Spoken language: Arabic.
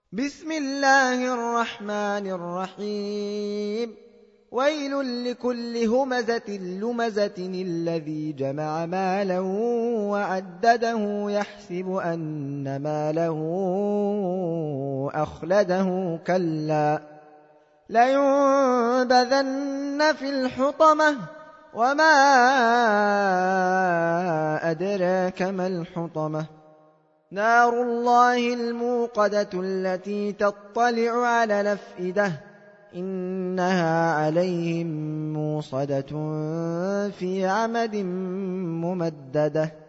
بسم الله الرحمن الرحيم. ويل لكل همزة لمزة الذي جمع مالا وعدده يحسب أن ماله أخلده كلا لينبذن في الحطمة وما أدراك ما الحطمة نار الله الموقدة التي تطلع على الأفئدة إنها عليهم موصدة في عمد ممددة.